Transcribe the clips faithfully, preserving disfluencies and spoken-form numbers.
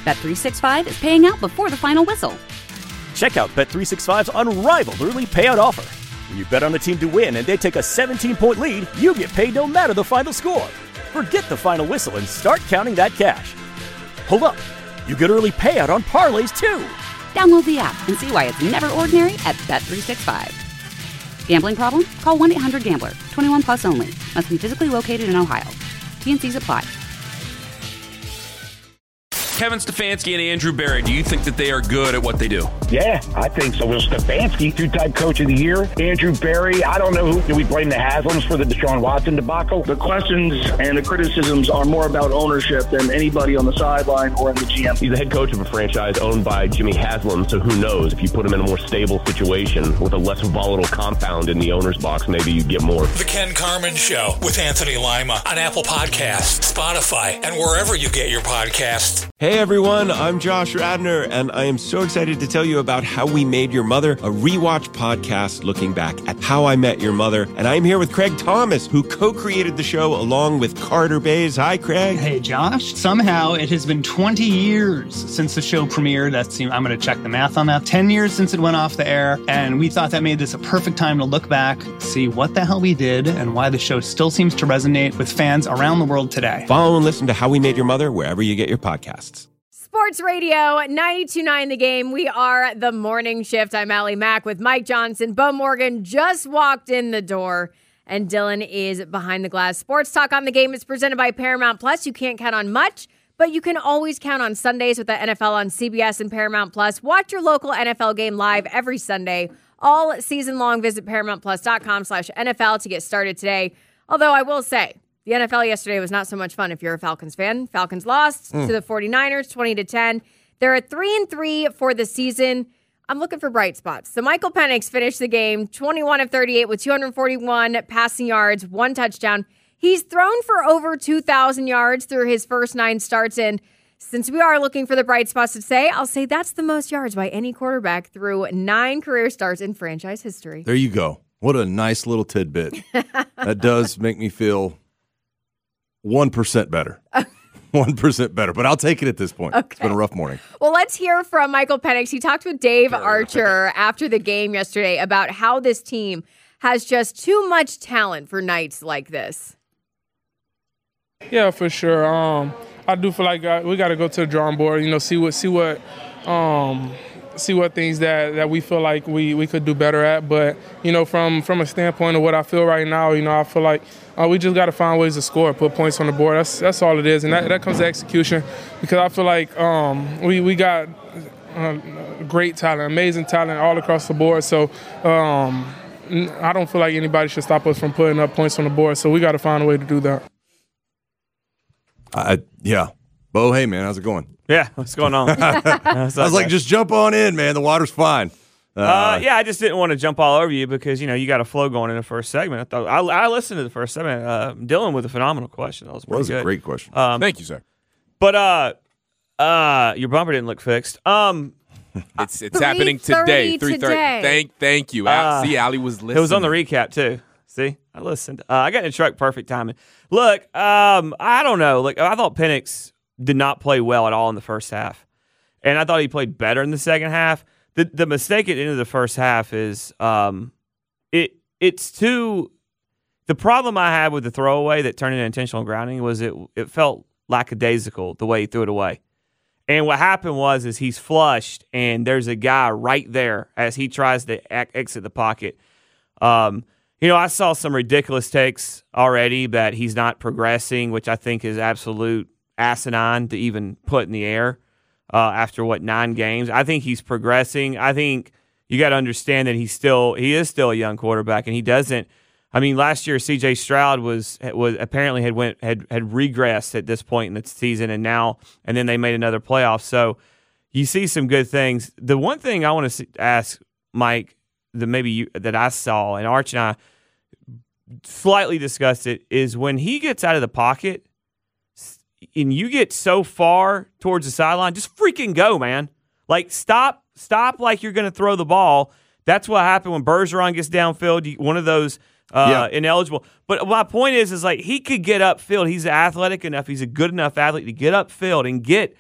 Bet three sixty-five is paying out before the final whistle. Check out Bet three sixty-five's unrivaled early payout offer. When you bet on a team to win and they take a seventeen-point lead, you get paid no matter the final score. Forget the final whistle and start counting that cash. Hold up. You get early payout on parlays, too. Download the app and see why it's never ordinary at Bet three sixty-five. Gambling problem? Call one eight hundred gambler. twenty-one plus only. Must be physically located in Ohio. T N Cs apply. Kevin Stefanski and Andrew Berry, do you think that they are good at what they do? Yeah, I think so. Well, Stefanski, two-time coach of the year. Andrew Berry, I don't know who. Do we blame the Haslams for the Deshaun Watson debacle? The questions and the criticisms are more about ownership than anybody on the sideline or in the G M. He's the head coach of a franchise owned by Jimmy Haslam, so who knows? If you put him in a more stable situation with a less volatile compound in the owner's box, maybe you get more. The Ken Carman Show with Anthony Lima on Apple Podcasts, Spotify, and wherever you get your podcasts. Hey everyone, I'm Josh Radner, and I am so excited to tell you about How We Made Your Mother, a rewatch podcast looking back at How I Met Your Mother. And I'm here with Craig Thomas, who co-created the show along with Carter Bays. Hi, Craig. Hey, Josh. Somehow it has been twenty years since the show premiered. That's, I'm going to check the math on that. ten years since it went off the air, and we thought that made this a perfect time to look back, see what the hell we did, and why the show still seems to resonate with fans around the world today. Follow and listen to How We Made Your Mother wherever you get your podcasts. Sports Radio, ninety-two point nine The Game. We are the Morning Shift. I'm Allie Mack with Mike Johnson. Bo Morgan just walked in the door, and Dylan is behind the glass. Sports Talk on The Game is presented by Paramount Plus. You can't count on much, but you can always count on Sundays with the N F L on C B S and Paramount Plus. Watch your local N F L game live every Sunday, all season long. Visit ParamountPlus.com slash NFL to get started today. Although I will say, the N F L yesterday was not so much fun if you're a Falcons fan. Falcons lost mm. to the 49ers, twenty to ten. They're at three and three for the season. I'm looking for bright spots. So Michael Penix finished the game twenty-one of thirty-eight with two hundred forty-one passing yards, one touchdown. He's thrown for over two thousand yards through his first nine starts. And since we are looking for the bright spots to say, I'll say that's the most yards by any quarterback through nine career starts in franchise history. There you go. What a nice little tidbit. That does make me feel one percent better. one percent better, but I'll take it at this point. Okay. It's been a rough morning. Well, let's hear from Michael Penix. He talked with Dave Archer after the game yesterday about how this team has just too much talent for nights like this. Yeah, for sure. Um, I do feel like uh, we got to go to the drawing board, you know, see what see what um, see what things that, that we feel like we, we could do better at. But, you know, from, from a standpoint of what I feel right now, you know, I feel like uh, we just got to find ways to score, put points on the board. That's that's all it is. And that, that comes to execution, because I feel like um, we, we got uh, great talent, amazing talent all across the board. So um, I don't feel like anybody should stop us from putting up points on the board. So we got to find a way to do that. I Yeah. Bo, hey, man, how's it going? Yeah, what's going on? I was like, just jump on in, man. The water's fine. Uh, uh, yeah, I just didn't want to jump all over you because, you know, you got a flow going in the first segment. I thought I, I listened to the first segment. Uh, Dylan with a phenomenal question. That was pretty That was good. a great question. Um, Thank you, sir. But uh, uh, your bumper didn't look fixed. Um, it's it's happening today. three thirty Thank thank you. Uh, See, Allie was listening. It was on the recap, too. See, I listened. Uh, I got in the truck, perfect timing. Look, um, I don't know. Like, I thought Penix did not play well at all in the first half. And I thought he played better in the second half. The the mistake at the end of the first half is um, it it's too – the problem I had with the throwaway that turned into intentional grounding was it it felt lackadaisical the way he threw it away. And what happened was is he's flushed, and there's a guy right there as he tries to ac- exit the pocket. Um, you know, I saw some ridiculous takes already that he's not progressing, which I think is absolute asinine to even put in the air. Uh, after what nine games, I think he's progressing. I think you got to understand that he's still he is still a young quarterback, and he doesn't. I mean, last year C J Stroud was was apparently had went had had regressed at this point in the season, and now and then they made another playoff. So you see some good things. The one thing I want to ask Mike that maybe you, that I saw, and Arch and I slightly discussed it, is when he gets out of the pocket and you get so far towards the sideline, just freaking go, man. Like, stop, stop like you're going to throw the ball. That's what happened when Bergeron gets downfield, one of those uh, yeah. ineligible. But my point is, is like he could get upfield. He's athletic enough. He's a good enough athlete to get upfield and get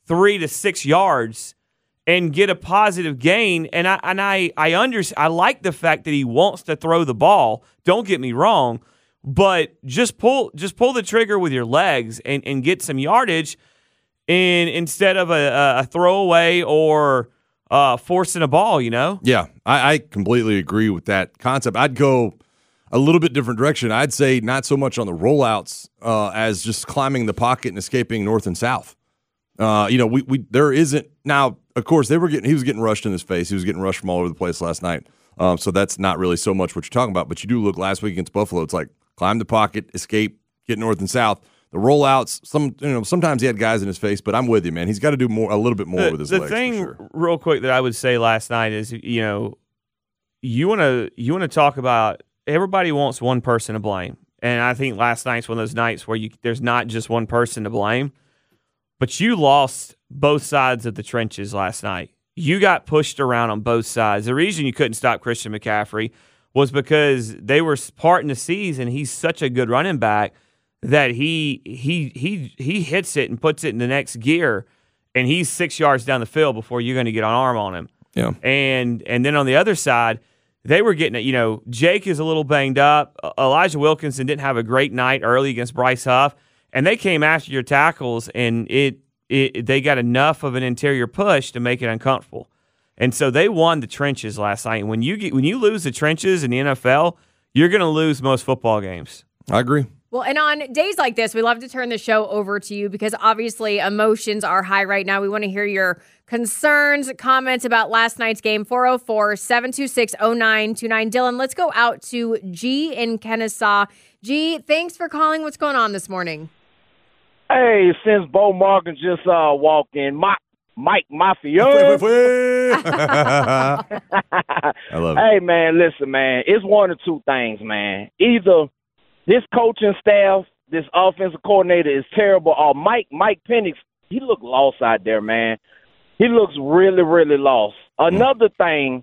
three to six yards and get a positive gain. And I and I I under, I like the fact that he wants to throw the ball. Don't get me wrong, but just pull just pull the trigger with your legs and, and get some yardage in instead of a, a throwaway or uh, forcing a ball, you know? Yeah, I, I completely agree with that concept. I'd go a little bit different direction. I'd say not so much on the rollouts uh, as just climbing the pocket and escaping north and south. Uh, you know, we we there isn't now. Of course, they were getting he was getting rushed in his face. He was getting rushed from all over the place last night. Um, so that's not really so much what you're talking about. But you do look last week against Buffalo. It's like climb the pocket, escape, get north and south. The rollouts, some you know, sometimes he had guys in his face. But I'm with you, man. He's got to do more, a little bit more the, with his the legs. The thing, for sure. real quick, that I would say last night is, you know, you want to you want to talk about. Everybody wants one person to blame. And I think last night's one of those nights where you there's not just one person to blame. But you lost both sides of the trenches last night. You got pushed around on both sides. The reason you couldn't stop Christian McCaffrey was because they were parting the seas, and he's such a good running back that he he he he hits it and puts it in the next gear, and he's six yards down the field before you're going to get an arm on him. Yeah. And and then on the other side, they were getting it. You know, Jake is a little banged up. Elijah Wilkinson didn't have a great night early against Bryce Huff, and they came after your tackles, and it it they got enough of an interior push to make it uncomfortable. And so they won the trenches last night. And when you get when you lose the trenches in the N F L, you're going to lose most football games. I agree. Well, and on days like this, we love to turn the show over to you because obviously emotions are high right now. We want to hear your concerns, comments about last night's game. four oh four, seven two six, oh nine two nine. Dylan, let's go out to G in Kennesaw. G, thanks for calling. What's going on this morning? Hey, since Bo Morgan just uh, walked in, Mike, Mike Mafia. I love it. Hey, man, listen, man. It's one or two things, man. Either this coaching staff, this offensive coordinator is terrible, or Mike Mike Penix, he looked lost out there, man. He looks really, really lost. Another thing,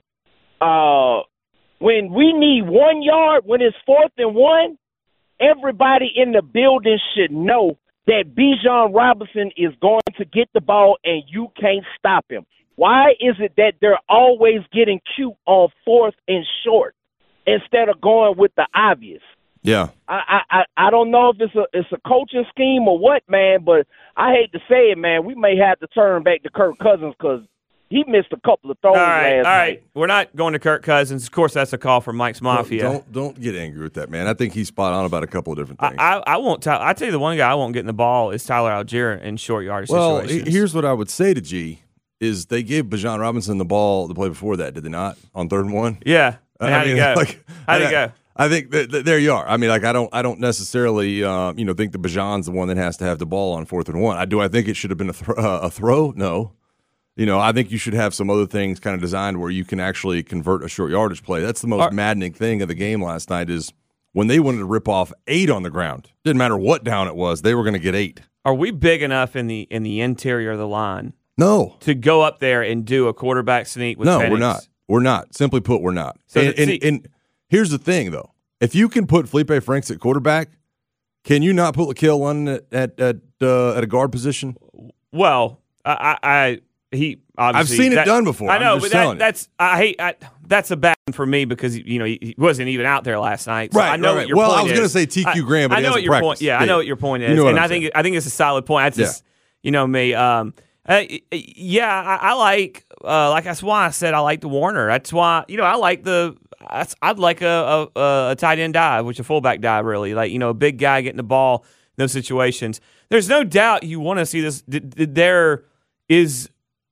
uh, when we need one yard, when it's fourth and one, everybody in the building should know that Bijan Robinson is going to get the ball and you can't stop him. Why is it that they're always getting cute on fourth and short instead of going with the obvious? Yeah. I, I, I don't know if it's a it's a coaching scheme or what, man, but I hate to say it, man. We may have to turn back to Kirk Cousins because he missed a couple of throws all right, last all right. night. We're not going to Kirk Cousins. Of course, that's a call from Mike's Mafia. Don't don't get angry with that, man. I think he's spot on about a couple of different things. I, I, I won't. T- I tell you, the one guy I won't get in the ball is Tyler Algier in short yardage well, situations. here's what I would say to G is they gave Bijan Robinson the ball the play before that, did they not? On third and one? Yeah. And how'd it go? Like, how'd it go? I think that, that there you are. I mean, like I don't, I don't necessarily, uh, you know, think that Bijan's the one that has to have the ball on fourth and one. I do. I think it should have been a, th- uh, a throw. No, you know, I think you should have some other things kind of designed where you can actually convert a short yardage play. That's the most Are, maddening thing of the game last night is when they wanted to rip off eight on the ground. Didn't matter what down it was, they were going to get eight. Are we big enough in the in the interior of the line? No, to go up there and do a quarterback sneak with no, Penix? we're not. We're not. Simply put, we're not. So and, the, see, and, and here's the thing, though. If you can put Felipe Franks at quarterback, can you not put Laquel London at at at, uh, at a guard position? Well, I, I he obviously I've seen that, it done before. I know, I'm just but that, telling that's I hate I, that's a bad one for me because you know he, he wasn't even out there last night. So right. I know right, what right. your well, point I was going to say T Q Graham, but I, he I know what hasn't your practiced. point. Yeah, yeah, I know what your point is, you know and I I'm think saying. I think it's a solid point. I just yeah. you know me. Um, uh, yeah, I, I like uh, like that's why I said I like the Warner. That's why you know I like the. I'd like a, a a tight end dive, which a fullback dive really, like you know a big guy getting the ball in those situations. There's no doubt you want to see this. There is,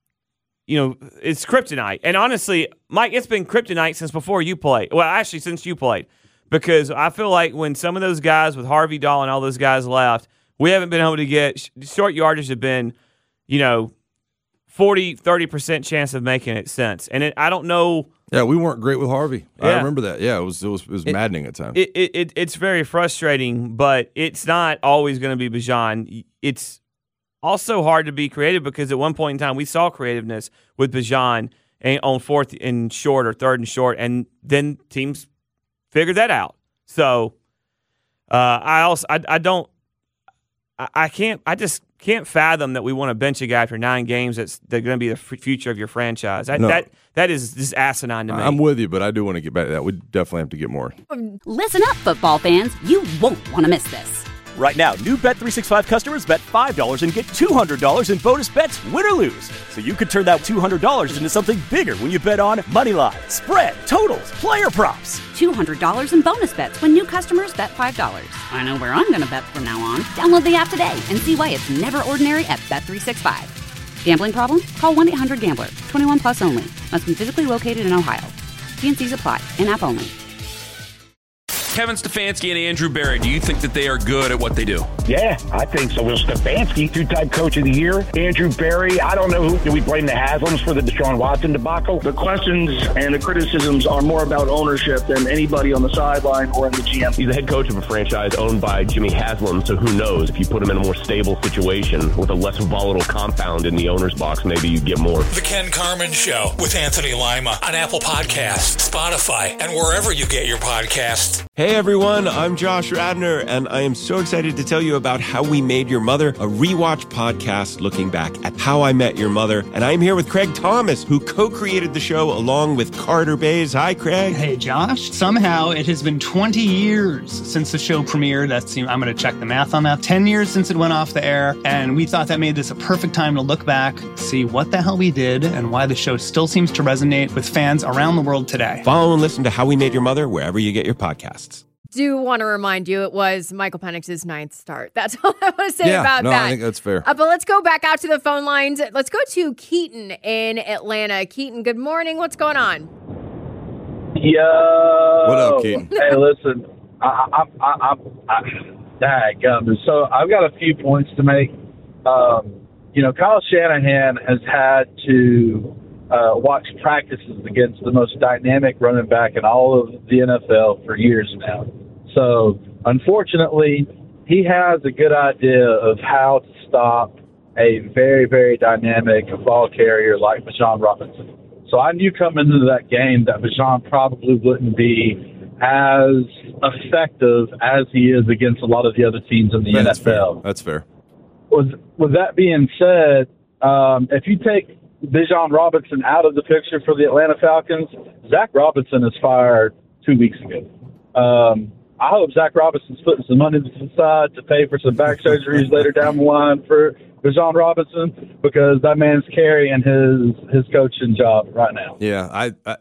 you know, it's kryptonite, and honestly, Mike, it's been kryptonite since before you played. Well, actually, since you played, because I feel like when some of those guys with Harvey Dahl and all those guys left, we haven't been able to get short yardage. Have been, you know, forty, thirty percent chance of making it since, and it, I don't know. Yeah, we weren't great with Harvey. Yeah. I remember that. Yeah, it was it was, it was it, maddening at times. It, it, it it's very frustrating, but it's not always going to be Bijan. It's also hard to be creative because at one point in time we saw creativeness with Bijan on fourth and short or third and short, and then teams figured that out. So uh, I also I, I don't I, I can't I just can't fathom that we want to bench a guy after nine games that's they're going to be the f- future of your franchise. That, No. that that is just asinine to me. I'm with you, but I do want to get back to that. We definitely have to get more. Listen up, football fans. You won't want to miss this. Right now, new Bet three sixty-five customers bet five dollars and get two hundred dollars in bonus bets, win or lose. So you could turn that two hundred dollars into something bigger when you bet on money line, spread, totals, player props. two hundred dollars in bonus bets when new customers bet five dollars. I know where I'm going to bet from now on. Download the app today and see why it's never ordinary at Bet three sixty-five. Gambling problem? Call one eight hundred gambler. twenty-one plus only. Must be physically located in Ohio. T N Cs apply. In-app only. Kevin Stefanski and Andrew Berry, do you think that they are good at what they do? Yeah, I think so. Will Stefanski, two-time coach of the year. Andrew Berry, I don't know who. Do we blame the Haslams for the Deshaun Watson debacle? The questions and the criticisms are more about ownership than anybody on the sideline or in the G M. He's the head coach of a franchise owned by Jimmy Haslam, so who knows? If you put him in a more stable situation with a less volatile compound in the owner's box, maybe you get more. The Ken Carman Show with Anthony Lima on Apple Podcasts, Spotify, and wherever you get your podcasts. Hey everyone, I'm Josh Radner, and I am so excited to tell you about How We Made Your Mother, a rewatch podcast looking back at How I Met Your Mother. And I'm here with Craig Thomas, who co-created the show along with Carter Bays. Hi, Craig. Hey, Josh. Somehow it has been twenty years since the show premiered. That's, I'm going to check the math on that. ten years since it went off the air, and we thought that made this a perfect time to look back, see what the hell we did, and why the show still seems to resonate with fans around the world today. Follow and listen to How We Made Your Mother wherever you get your podcasts. Do want to remind you it was Michael Penix's ninth start. That's all I want to say yeah, about no, that. I think that's fair. Uh, but let's go back out to the phone lines. Let's go to Keaton in Atlanta. Keaton, good morning. What's going on? Yo. What up, Keaton? Hey, listen. I, I, I, I, I, daggum. So I've got a few points to make. Um, you know, Kyle Shanahan has had to uh, watch practices against the most dynamic running back in all of the N F L for years now. So, unfortunately, he has a good idea of how to stop a very, very dynamic ball carrier like Bijan Robinson. So I knew coming into that game that Bijan probably wouldn't be as effective as he is against a lot of the other teams in the Yeah, N F L. that's fair. That's fair. With, with that being said, um, if you take Bijan Robinson out of the picture for the Atlanta Falcons, Zach Robinson is fired two weeks ago. Um, I hope Zach Robinson's putting some money to the side to pay for some back surgeries later down the line for Bijan Robinson, because that man's carrying his his coaching job right now. Yeah, I, I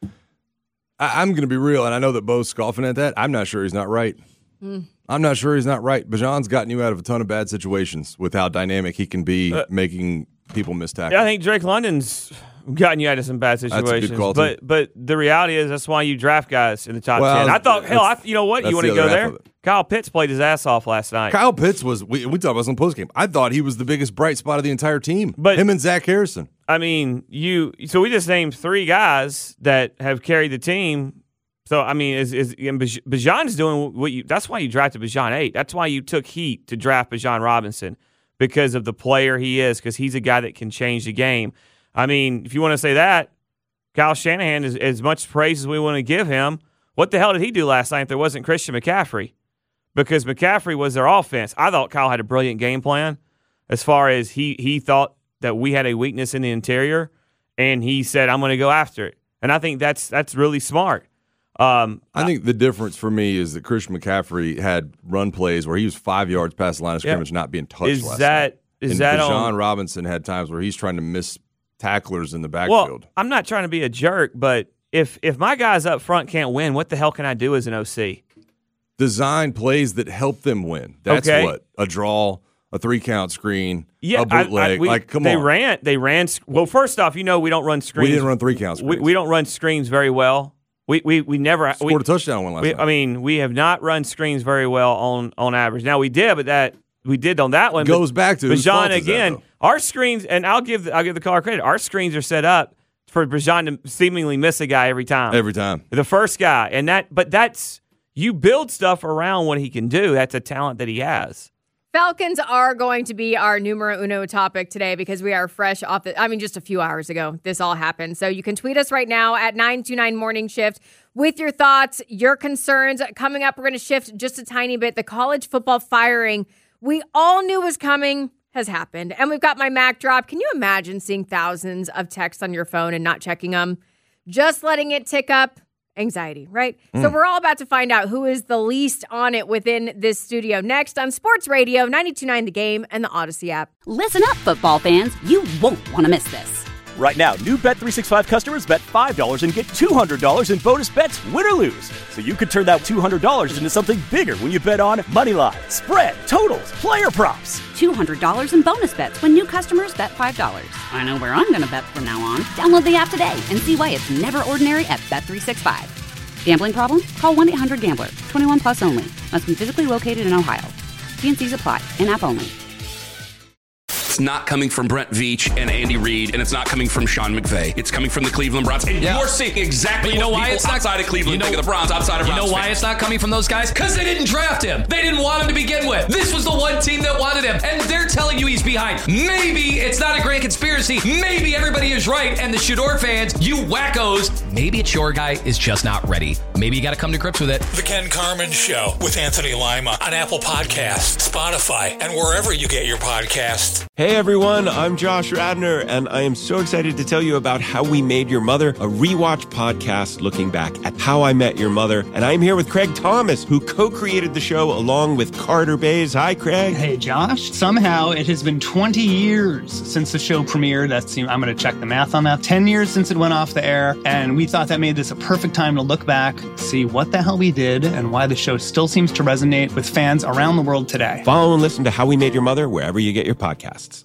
I'm going to be real, and I know that Bo's scoffing at that. I'm not sure he's not right. Mm. I'm not sure he's not right. Bijan's gotten you out of a ton of bad situations with how dynamic he can be, Uh, making people miss tackles. Yeah, I think Drake London's gotten you out of some bad That's a good situations. call, too. but but the reality is that's why you draft guys in the top Well, ten. I thought, hell, I, you know what? that's You want the to go other half there? of it. Kyle Pitts played his ass off last night. Kyle Pitts was, we, we talked about this in postgame. I thought he was the biggest bright spot of the entire team. But him and Zach Harrison. I mean, you. So we just named three guys that have carried the team. So I mean, is is and Bij- Bijan's doing what you? That's why you drafted Bijan eight. That's why you took heat to draft Bijan Robinson, because of the player he is. Because he's a guy that can change the game. I mean, if you want to say that, Kyle Shanahan is as much praise as we want to give him. What the hell did he do last night if there wasn't Christian McCaffrey? Because McCaffrey was their offense. I thought Kyle had a brilliant game plan as far as he he thought that we had a weakness in the interior, and he said, I'm going to go after it. And I think that's that's really smart. Um, I think the difference for me is that Christian McCaffrey had run plays where he was five yards past the line of scrimmage, Yeah. not being touched Is last that- night. is and that Bijan on- Robinson had times where he's trying to miss tacklers in the backfield. Well, I'm not trying to be a jerk, but if if my guys up front can't win, what the hell can I do as an O C? Design plays that help them win. That's Okay. what a draw, a three count screen, Yeah, a bootleg. I, I, we, like, come they on. ran. They ran. Well, first off, you know we don't run screens. We didn't run three count We, screens. we don't run screens very well. We we we never Scored we, a touchdown one last we, night. I mean, we have not run screens very well on on average. Now we did, but that we did on that one. Goes but, back to whose fault Bijan is that, again. though? Our screens, and I'll give I'll give the caller credit. Our screens are set up for Bijan to seemingly miss a guy every time. Every time. The first guy, and that, but that's you build stuff around what he can do. That's a talent that he has. Falcons are going to be our numero uno topic today because we are fresh off the, I mean, just a few hours ago, this all happened. So you can tweet us right now at nine two nine Morning Shift with your thoughts, your concerns. Coming up, we're going to shift just a tiny bit. The college football firing we all knew was coming. has happened. And we've got my Mac drop. Can you imagine seeing thousands of texts on your phone and not checking them? Just letting it tick up? Anxiety, right? Mm. So we're all about to find out who is the least on it within this studio next on Sports Radio ninety-two point nine The Game and the Odyssey app. Listen up, football fans. You won't want to miss this. Right now, new Bet three sixty-five customers bet five dollars and get two hundred dollars in bonus bets, win or lose. So you could turn that two hundred dollars into something bigger when you bet on Moneyline, spread, totals, player props. two hundred dollars in bonus bets when new customers bet five dollars. I know where I'm going to bet from now on. Download the app today and see why it's never ordinary at Bet three sixty-five. Gambling problem? Call one eight hundred gambler. twenty-one plus only. Must be physically located in Ohio. T and C's apply. In-app only. It's not coming from Brent Veach and Andy Reid, and it's not coming from Sean McVay. It's coming from the Cleveland Browns. And yeah. you're seeing exactly you know what why people it's not, outside of Cleveland you know, think of the Browns, outside of You Browns know why fans. it's not coming from those guys? Because they didn't draft him. They didn't want him to begin with. This was the one team that wanted him, and they're telling you he's behind. Maybe it's not a grand conspiracy. Maybe everybody is right, and the Shador fans, you wackos, maybe it's your guy is just not ready. Maybe you got to come to grips with it. The Ken Carman Show with Anthony Lima on Apple Podcasts, Spotify, and wherever you get your podcasts. Hey everyone, I'm Josh Radner, and I am so excited to tell you about How We Made Your Mother, a rewatch podcast looking back at How I Met Your Mother. And I'm here with Craig Thomas, who co-created the show along with Carter Bays. Hi, Craig. Hey, Josh. Somehow it has been twenty years since the show premiered. That's, I'm going to check the math on that. ten years since it went off the air, and we thought that made this a perfect time to look back, see what the hell we did, and why the show still seems to resonate with fans around the world today. Follow and listen to How We Made Your Mother wherever you get your podcasts.